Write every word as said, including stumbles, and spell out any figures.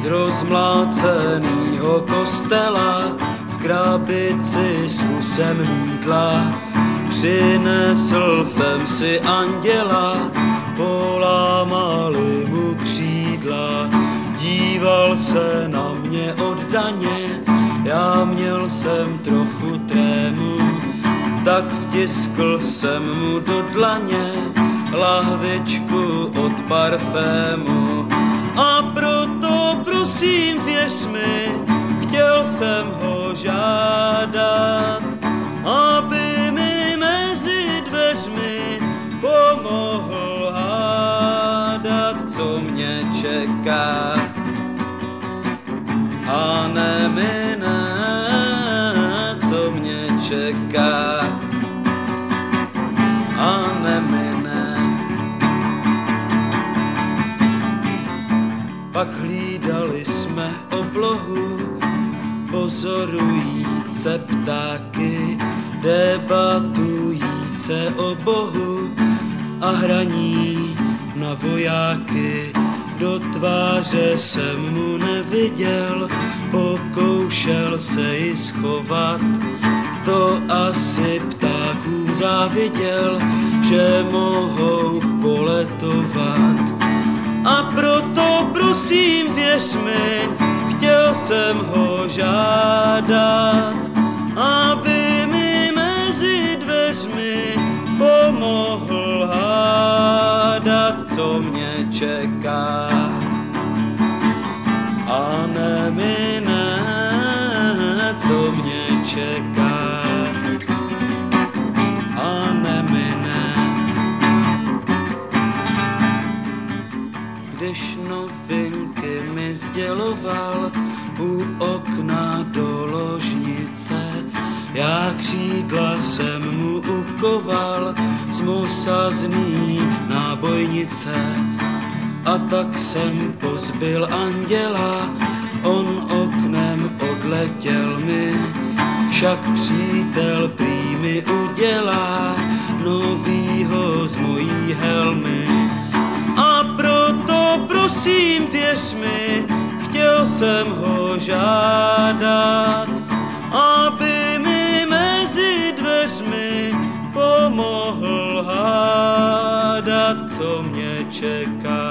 rozmlácenýho kostela v krabici s kusem mýdla. Přinesl jsem si anděla, polámali mu křídla. Díval se na mě oddaně, já měl jsem trochu trému, tak vtiskl jsem mu do dlaně lahvičku od parfému. A proto prosím věř mi, chtěl jsem ho žádat, aby mi mezi dveřmi pomohl hádat, co mě čeká. A nemine, co mě čeká. A nemine. Pak hlídali jsme oblohu, pozorujíce ptáky, debatujíce o Bohu a hraní na vojáky. Do tváře jsem mu neviděl, pokoušel se ji schovat. To asi ptákům záviděl, že mohou poletovat. A proto prosím věř mi, chtěl jsem ho žádat, aby mi mezi dveřmi pomohl hádat, co mě čeká. A nemine, co mě čeká. A nemine. Když novinky mi sděloval u okna do ložnice, já křídla jsem mu ukoval z mosazný nábojnice. A tak jsem pozbil anděla, on oknem odletěl mi, však přítel prý mi udělá novýho z mojí helmy. A proto prosím věř mi, chtěl jsem ho žádat, aby mi mezi dveřmi pomohl hádat, co mě čeká.